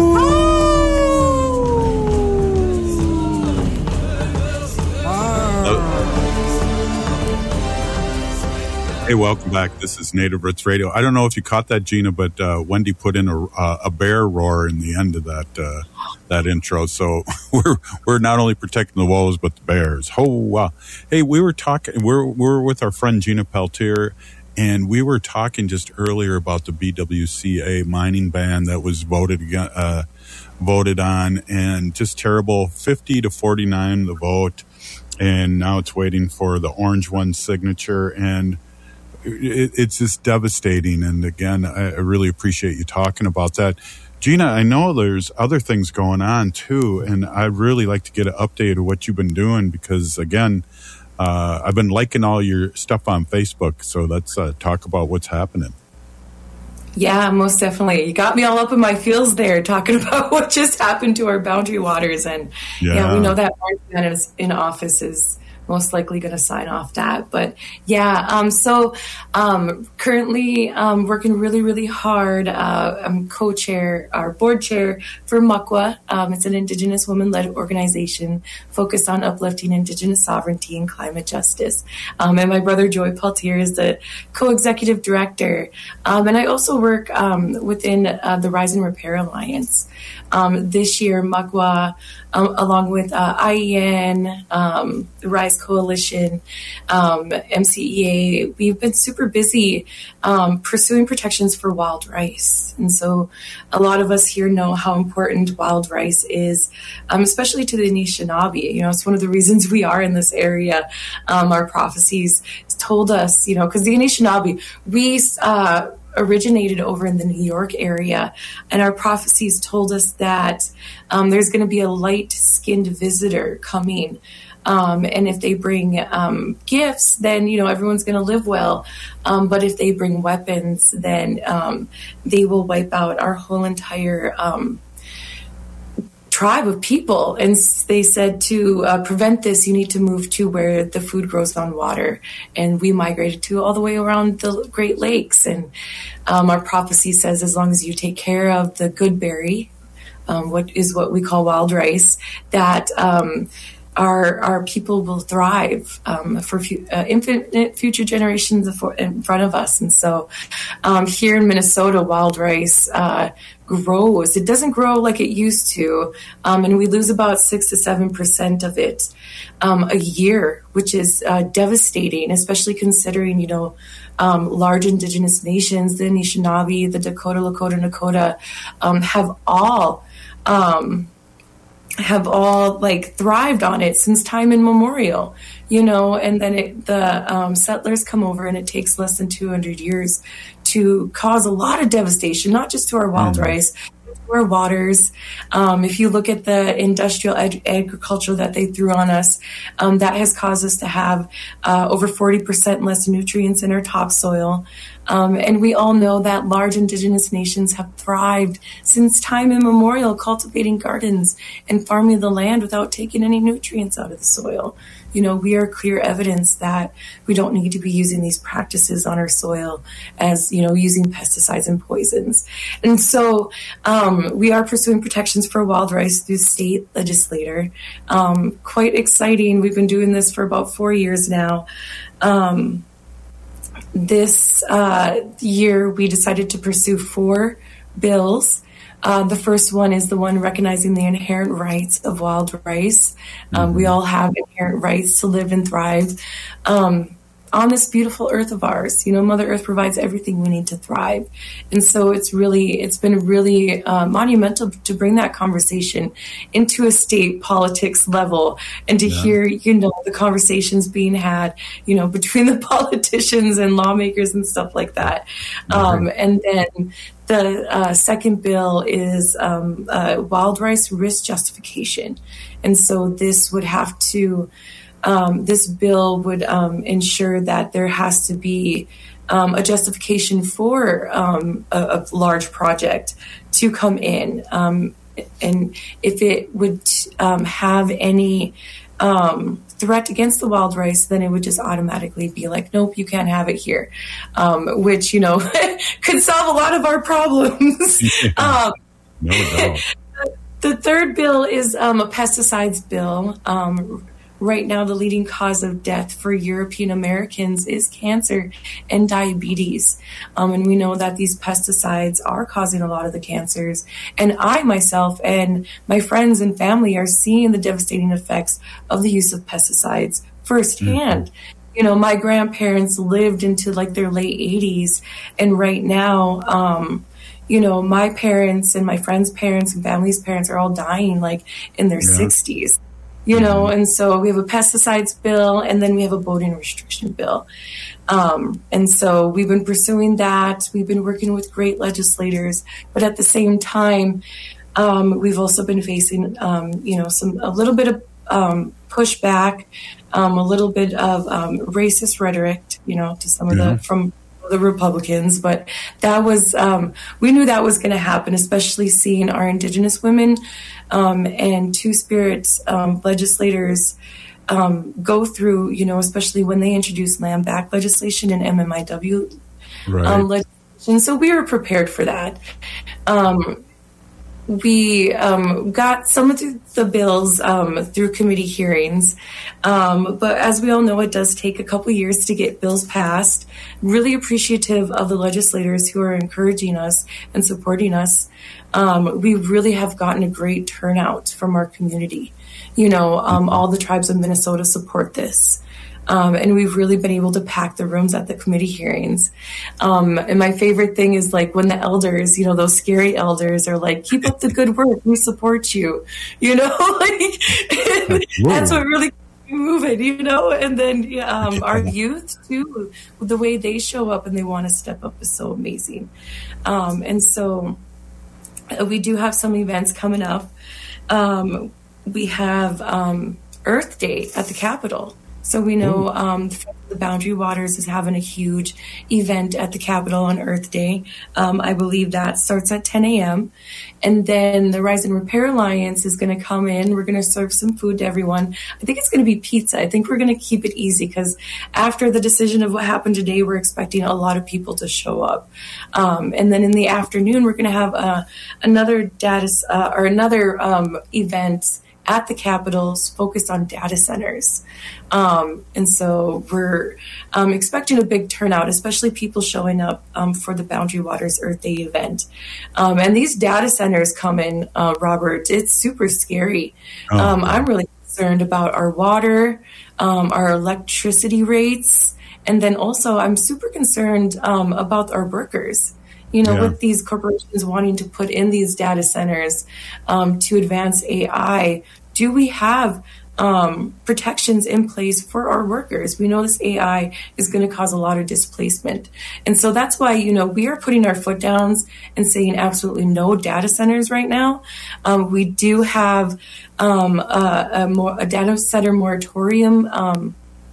Hey, welcome back. This is Native Roots Radio. I don't know if you caught that, Gina, but Wendy put in a bear roar in the end of that intro. So we're not only protecting the wolves, but the bears. Oh, wow. Hey, we were talking. We're with our friend Gina Peltier, and we were talking just earlier about the BWCA mining ban that was voted on, and just terrible. 50-49 the vote, and now it's waiting for the orange one signature, and it's just devastating. And again, I really appreciate you talking about that. Gina, I know there's other things going on too, and I'd really like to get an update of what you've been doing, because again, I've been liking all your stuff on Facebook. So let's talk about what's happening. Yeah, most definitely. You got me all up in my feels there talking about what just happened to our boundary waters. And yeah we know that Mark Bennett in office is most likely going to sign off that. But yeah, so currently working really, really hard. I'm co-chair, or board chair for MUCWA. It's an Indigenous women-led organization focused on uplifting Indigenous sovereignty and climate justice. And my brother Joey Peltier is the co-executive director. And I also work within the Rise and Repair Alliance. This year, MUCWA, along with IEN, the Rise Coalition, MCEA, we've been super busy pursuing protections for wild rice. And so a lot of us here know how important wild rice is, especially to the Anishinaabe. You know, it's one of the reasons we are in this area. Our prophecies told us, you know, because the Anishinaabe, we originated over in the New York area, and our prophecies told us that there's going to be a light-skinned visitor coming, and if they bring gifts, then, you know, everyone's going to live well, but if they bring weapons, then they will wipe out our whole entire tribe of people. And they said to prevent this, you need to move to where the food grows on water. And we migrated to all the way around the Great Lakes. And our prophecy says, as long as you take care of the good berry, what we call wild rice, that our people will thrive for infinite future generations in front of us. And so here in Minnesota, wild rice grows. It doesn't grow like it used to, and we lose about 6 to 7% of it a year, which is devastating, especially considering, you know, large Indigenous nations, the Anishinaabe, the Dakota, Lakota, Nakota, have all like thrived on it since time immemorial, you know, and then the settlers come over, and it takes less than 200 years to cause a lot of devastation, not just to our wild rice, but to our waters. If you look at the industrial agriculture that they threw on us, that has caused us to have over 40% less nutrients in our topsoil. And we all know that large Indigenous nations have thrived since time immemorial, cultivating gardens and farming the land without taking any nutrients out of the soil. You know, we are clear evidence that we don't need to be using these practices on our soil as, you know, using pesticides and poisons. And so we are pursuing protections for wild rice through state legislator. Quite exciting. We've been doing this for about 4 years now. This year, we decided to pursue 4 bills. The first one is the one recognizing the inherent rights of wild rice. We all have inherent rights to live and thrive on this beautiful earth of ours. You know, Mother Earth provides everything we need to thrive. And so it's been really monumental to bring that conversation into a state politics level, and to hear, you know, the conversations being had, you know, between the politicians and lawmakers and stuff like that. And then the second bill is wild rice risk justification. And so this would have to this bill would ensure that there has to be a justification for a large project to come in. And if it would have any threat against the wild rice, then it would just automatically be like, nope, you can't have it here, which, you know, could solve a lot of our problems. No doubt. The third bill is a pesticides bill. Right now, the leading cause of death for European Americans is cancer and diabetes. And we know that these pesticides are causing a lot of the cancers. And I myself and my friends and family are seeing the devastating effects of the use of pesticides firsthand. You know, my grandparents lived into like their late 80s. And right now, you know, my parents and my friends' parents and family's parents are all dying like in their 60s. You know, and so we have a pesticides bill, and then we have a boating restriction bill. And so we've been pursuing that. We've been working with great legislators, but at the same time, we've also been facing, you know, a little bit of pushback, a little bit of racist rhetoric, you know, to some of from the Republicans, but that was, we knew that was going to happen, especially seeing our Indigenous women and Two-Spirit legislators go through, especially when they introduced land back legislation and MMIW legislation. So we were prepared for that. We got some of the bills through committee hearings, but as we all know, it does take a couple years to get bills passed. Really appreciative of the legislators who are encouraging us and supporting us. We really have gotten a great turnout from our community. All the tribes of Minnesota support this. And we've really been able to pack the rooms at the committee hearings. And my favorite thing is like when the elders, those scary elders are like, keep up the good work. We support you, that's what really moving, and then our youth too, the way they show up and they want to step up is so amazing. And so we do have some events coming up. We have Earth Day at the Capitol. So we know the Boundary Waters is having a huge event at the Capitol on Earth Day. I believe that starts at 10 a.m. And then the Rise and Repair Alliance is going to come in. We're going to serve some food to everyone. I think it's going to be pizza. I think we're going to keep it easy because after the decision of what happened today, we're expecting a lot of people to show up. And then in the afternoon, we're going to have another event at the Capitol focused on data centers. And so we're expecting a big turnout, especially people showing up for the Boundary Waters Earth Day event. And these data centers come in, Robert, it's super scary. I'm really concerned about our water, our electricity rates, and then also I'm super concerned about our workers. With these corporations wanting to put in these data centers to advance AI, do we have protections in place for our workers? We know this AI is going to cause a lot of displacement. And so that's why, we are putting our foot down and saying absolutely no data centers right now. We do have a data center moratorium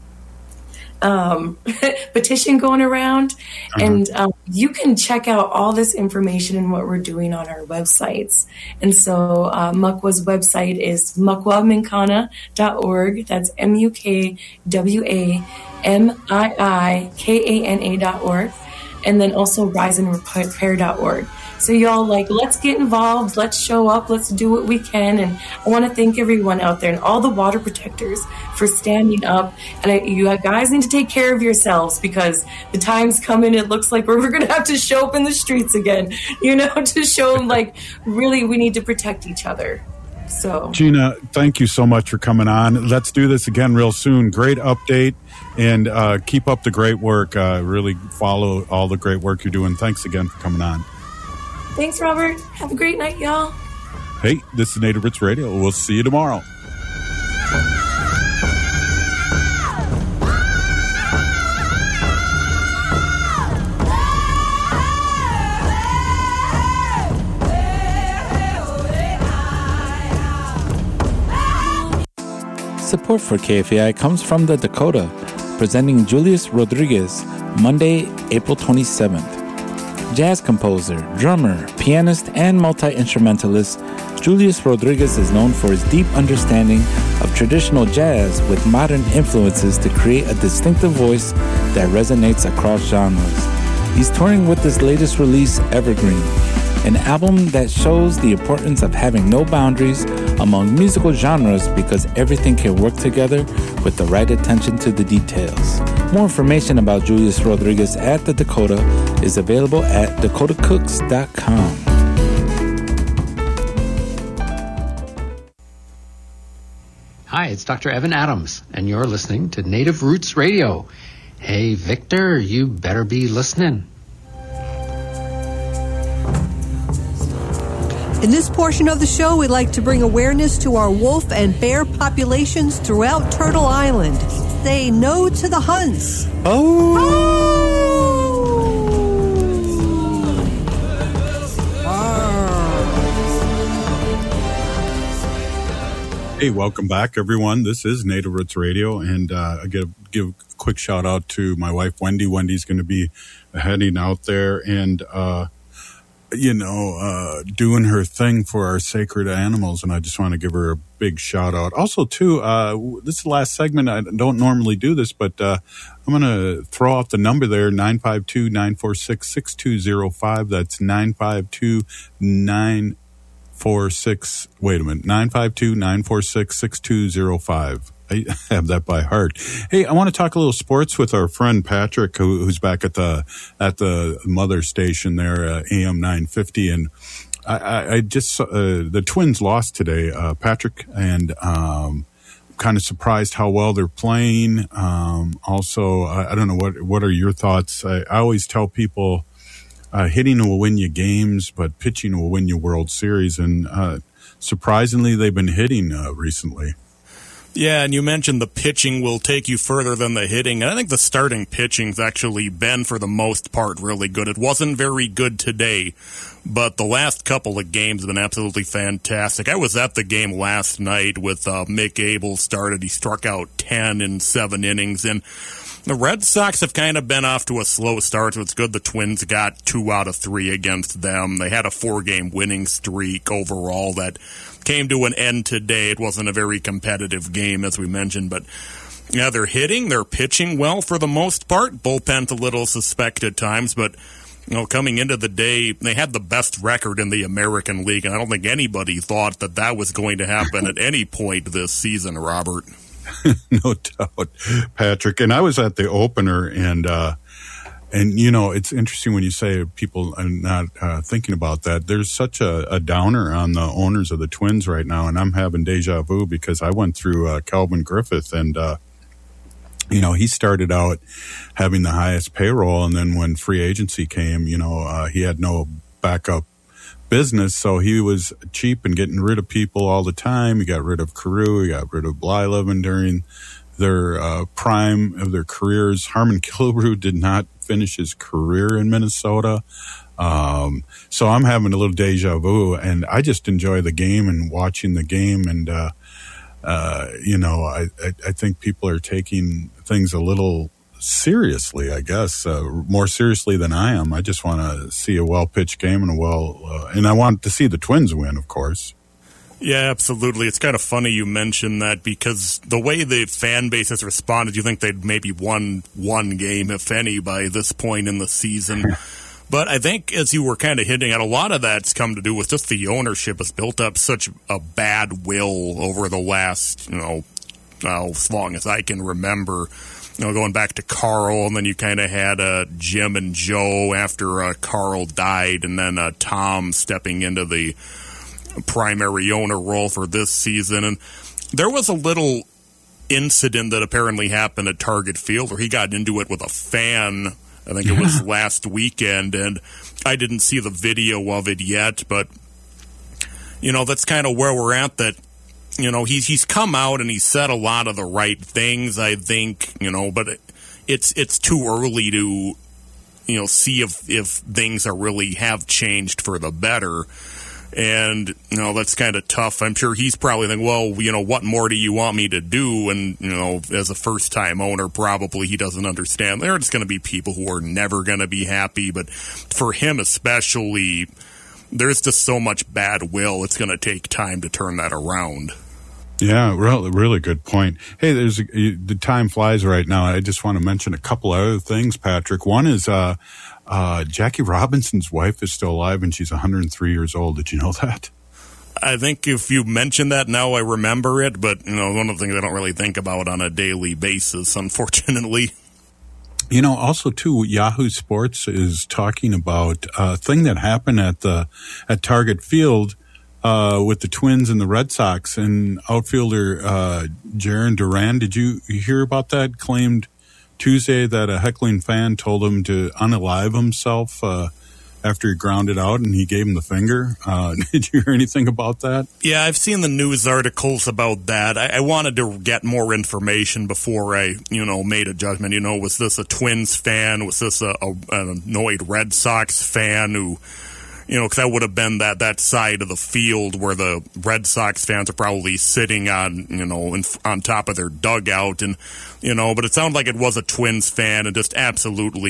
petition going around, and you can check out all this information and what we're doing on our websites. And so Muckwa's website is mukwaminkana.org. That's mukwamiikana.org, and then also riseandrepair.org. So y'all, let's get involved, let's show up, let's do what we can. And I want to thank everyone out there and all the water protectors for standing up. And you guys need to take care of yourselves because the time's coming. It looks like we're going to have to show up in the streets again, to show them really we need to protect each other. So Gina, thank you so much for coming on. Let's do this again real soon. Great update, and keep up the great work. Really follow all the great work you're doing. Thanks again for coming on. Thanks, Robert. Have a great night, y'all. Hey, this is Native Roots Radio. We'll see you tomorrow. Support for KFAI comes from the Dakota, presenting Julius Rodriguez, Monday, April 27th. Jazz composer, drummer, pianist, and multi-instrumentalist, Julius Rodriguez is known for his deep understanding of traditional jazz with modern influences to create a distinctive voice that resonates across genres. He's touring with his latest release, Evergreen, an album that shows the importance of having no boundaries among musical genres because everything can work together with the right attention to the details. More information about Julius Rodriguez at the Dakota is available at dakotacooks.com. Hi, it's Dr. Evan Adams, and you're listening to Native Roots Radio. Hey, Victor, you better be listening. In this portion of the show, we'd like to bring awareness to our wolf and bear populations throughout Turtle Island. Say no to the hunts. Hey, welcome back, everyone. This is Native Roots Radio, and I give a quick shout out to my wife, Wendy. Wendy's going to be heading out there, and doing her thing for our sacred animals, and I just want to give her a big shout out. Also, too, this is the last segment. I don't normally do this, but I'm going to throw out the number there, 952-946-6205. That's 952-946. Wait a minute, 952-946-6205. I have that by heart. Hey, I want to talk a little sports with our friend Patrick, who's back at the mother station there, AM 950, and I just the Twins lost today, Patrick, and kind of surprised how well they're playing. Also, I don't know what are your thoughts. I always tell people hitting will win you games, but pitching will win you World Series, and surprisingly, they've been hitting recently. Yeah, and you mentioned the pitching will take you further than the hitting. And I think the starting pitching's actually been, for the most part, really good. It wasn't very good today, but the last couple of games have been absolutely fantastic. I was at the game last night with Mick Abel started. He struck out 10 in 7 innings, and the Red Sox have kind of been off to a slow start, so it's good the Twins got 2 out of 3 against them. They had a 4-game winning streak overall that came to an end today. It wasn't a very competitive game, as we mentioned, but yeah, they're hitting, they're pitching well for the most part. Bullpen's a little suspect at times, but coming into the day, they had the best record in the American League, and I don't think anybody thought that was going to happen at any point this season, Robert. No doubt, Patrick. And I was at the opener, and it's interesting when you say people are not thinking about that. There's such a downer on the owners of the Twins right now, and I'm having deja vu because I went through Calvin Griffith, and he started out having the highest payroll, and then when free agency came, he had no backup business, so he was cheap and getting rid of people all the time. He got rid of Carew, he got rid of Blyleven during their prime of their careers. Harmon Killebrew did not finish his career in Minnesota. So I'm having a little deja vu, and I just enjoy the game and watching the game. And, I think people are taking things a little seriously, I guess, more seriously than I am. I just want to see a well-pitched game and and I want to see the Twins win, of course. Yeah, absolutely. It's kind of funny you mention that because the way the fan base has responded, you think they'd maybe won one game, if any, by this point in the season. But I think, as you were kind of hinting at, a lot of that's come to do with just the ownership has built up such a bad will over the last, as long as I can remember. Going back to Carl, and then you kind of had Jim and Joe after Carl died, and then Tom stepping into the primary owner role for this season. And there was a little incident that apparently happened at Target Field where he got into it with a fan. I think it was last weekend, and I didn't see the video of it yet, but that's kind of where we're at. That he's come out and he's said a lot of the right things, I think, but it's too early to see if things are really have changed for the better. And, that's kind of tough. I'm sure he's probably thinking, well, what more do you want me to do? And, as a first-time owner, probably he doesn't understand. There are just going to be people who are never going to be happy. But for him especially, there's just so much bad will. It's going to take time to turn that around. Yeah, really good point. Hey, the time flies right now. I just want to mention a couple other things, Patrick. One is Jackie Robinson's wife is still alive, and she's 103 years old. Did you know that? I think if you mention that now, I remember it. But one of the things I don't really think about on a daily basis, unfortunately. Also too, Yahoo Sports is talking about a thing that happened at Target Field. With the Twins and the Red Sox, and outfielder Jarren Duran. Did you hear about that? Claimed Tuesday that a heckling fan told him to unalive himself after he grounded out, and he gave him the finger. Did you hear anything about that? Yeah, I've seen the news articles about that. I wanted to get more information before I, made a judgment. Was this a Twins fan? Was this an annoyed Red Sox fan who... because that would have been that side of the field where the Red Sox fans are probably sitting on, on top of their dugout. And, but it sounded like it was a Twins fan and just absolutely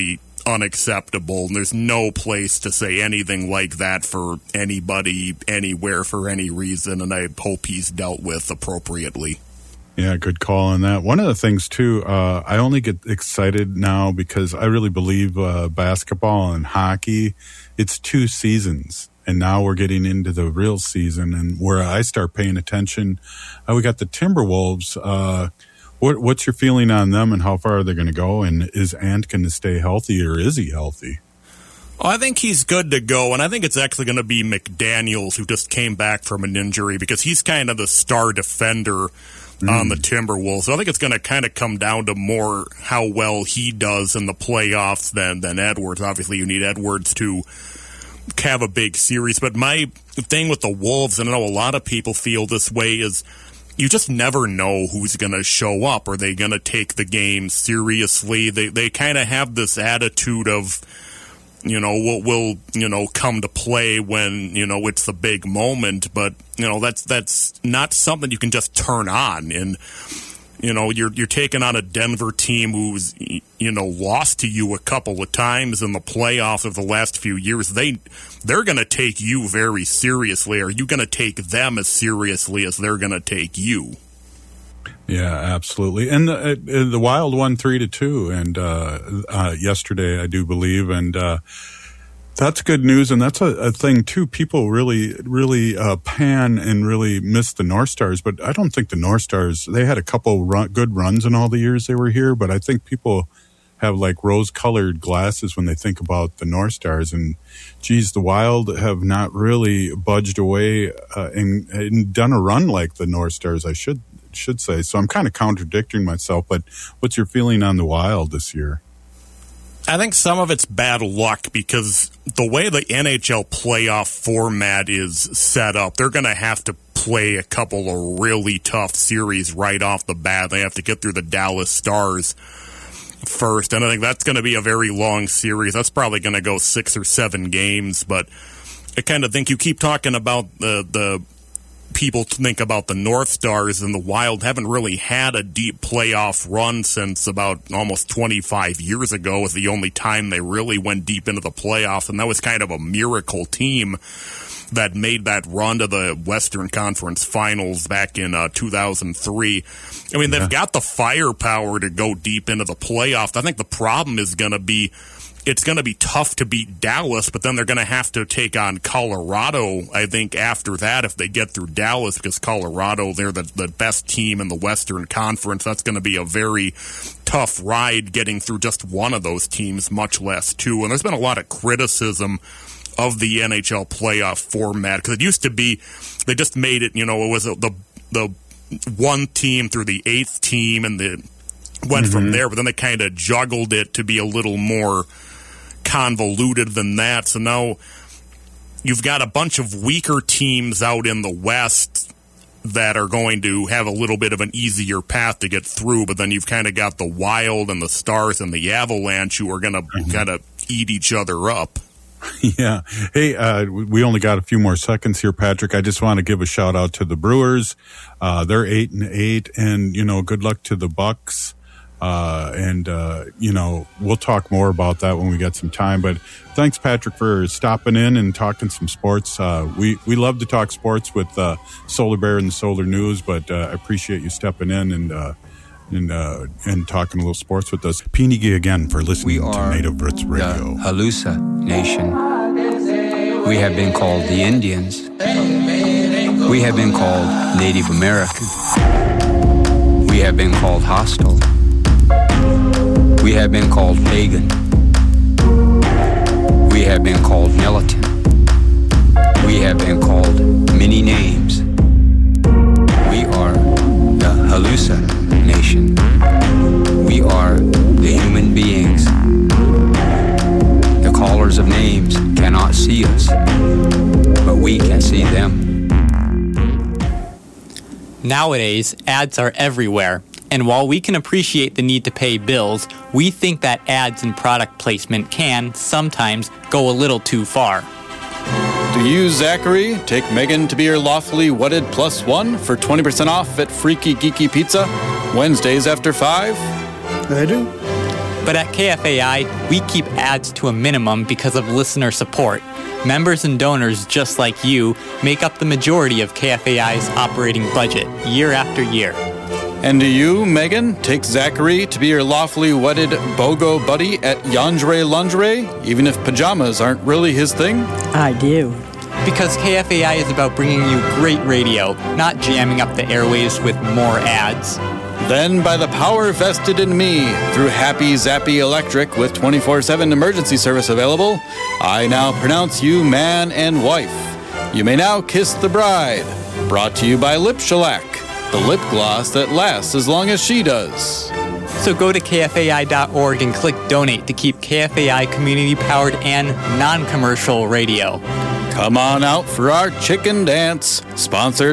unacceptable, and there's no place to say anything like that for anybody, anywhere, for any reason, and I hope he's dealt with appropriately. Yeah, good call on that. One of the things, too, I only get excited now because I really believe basketball and hockey, it's 2 seasons. And now we're getting into the real season, and where I start paying attention, we got the Timberwolves. What's your feeling on them, and how far are they going to go? And is Ant going to stay healthy, or is he healthy? Oh, I think he's good to go, and I think it's actually going to be McDaniels, who just came back from an injury, because he's kind of the star defender on the Timberwolves. So I think it's going to kind of come down to more how well he does in the playoffs than Edwards. Obviously, you need Edwards to have a big series, but my thing with the Wolves, and I know a lot of people feel this way, is you just never know who's going to show up. Are they going to take the game seriously? They kind of have this attitude of, will come to play when, it's the big moment, but, that's not something you can just turn on. And, you're taking on a Denver team who's, lost to you a couple of times in the playoffs of the last few years. They're going to take you very seriously. Are you going to take them as seriously as they're going to take you? Yeah, absolutely. And the Wild won 3-2, and yesterday, I do believe, and that's good news. And that's a thing too. People really pan and really miss the North Stars, but I don't think the North Stars, they had a couple good runs in all the years they were here, but I think people have like rose-colored glasses when they think about the North Stars. And geez, the Wild have not really budged away and done a run like the North Stars, I should say. So I'm kind of contradicting myself, but what's your feeling on the Wild this year? I think some of it's bad luck, because the way the NHL playoff format is set up, they're going to have to play a couple of really tough series right off the bat. They have to get through the Dallas Stars first, and I think that's going to be a very long series. That's probably going to go 6 or 7 games, but I kind of think you keep talking about the people think about the North Stars, and the Wild haven't really had a deep playoff run since about almost 25 years ago. Was the only time they really went deep into the playoffs, and that was kind of a miracle team that made that run to the Western Conference Finals back in 2003. I mean, they've got the firepower to go deep into the playoffs. I think the problem is going to be, it's going to be tough to beat Dallas, but then they're going to have to take on Colorado, I think, after that, if they get through Dallas, because Colorado, they're the best team in the Western Conference. That's going to be a very tough ride getting through just one of those teams, much less two. And there's been a lot of criticism of the NHL playoff format, because it used to be, they just made it, it was the one team through the 8th team, and the went from there, but then they kind of juggled it to be a little more convoluted than that. So now you've got a bunch of weaker teams out in the West that are going to have a little bit of an easier path to get through, but then you've kind of got the Wild and the Stars and the Avalanche who are going to kind of eat each other up. Yeah. Hey, we only got a few more seconds here, Patrick. I just want to give a shout out to the Brewers. They're 8-8, and good luck to the Bucks. We'll talk more about that when we get some time. But thanks, Patrick, for stopping in and talking some sports. We love to talk sports with Solar Bear and the Solar News, but I appreciate you stepping in and talking a little sports with us. Pinigi again for listening to Native Roots Radio. The Halusa Nation. We have been called the Indians. We have been called Native American. We have been called hostile. We have been called pagan. We have been called militant. We have been called many names. We are the Halusa Nation. We are the human beings. The callers of names cannot see us, but we can see them. Nowadays, ads are everywhere. And while we can appreciate the need to pay bills, we think that ads and product placement can, sometimes, go a little too far. Do you, Zachary, take Megan to be your lawfully wedded +1 for 20% off at Freaky Geeky Pizza, Wednesdays after 5? I do. But at KFAI, we keep ads to a minimum because of listener support. Members and donors just like you make up the majority of KFAI's operating budget year after year. And do you, Megan, take Zachary to be your lawfully wedded BOGO buddy at Yandere Lingerie, even if pajamas aren't really his thing? I do. Because KFAI is about bringing you great radio, not jamming up the airwaves with more ads. Then, by the power vested in me through Happy Zappy Electric with 24/7 emergency service available, I now pronounce you man and wife. You may now kiss the bride. Brought to you by Lip Shellac, the lip gloss that lasts as long as she does. So go to KFAI.org and click donate to keep KFAI community-powered and non-commercial radio. Come on out for our chicken dance, sponsored